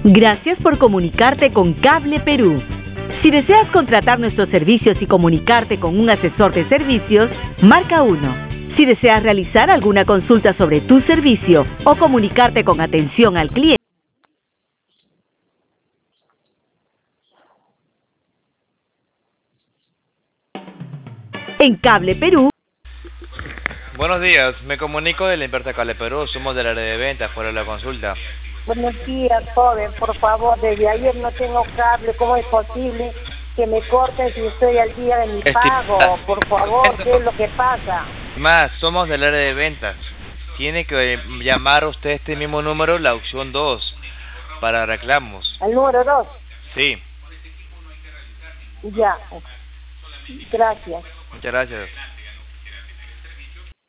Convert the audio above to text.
Gracias por comunicarte con Cable Perú. Si deseas contratar nuestros servicios y comunicarte con un asesor de servicios, marca 1. Si deseas realizar alguna consulta sobre tu servicio o comunicarte con atención al cliente, en Cable Perú. Buenos días, me comunico de la empresa Cable Perú, somos del área de ventas para la consulta. Buenos días, joven, por favor, desde ayer no tengo cable, ¿cómo es posible que me corten si estoy al día de mi pago? Por favor, ¿qué es lo que pasa? Más, somos del área de ventas. Tiene que llamar usted a este mismo número, la opción 2, para reclamos. ¿Al número 2? Sí. Ya, gracias. Muchas gracias.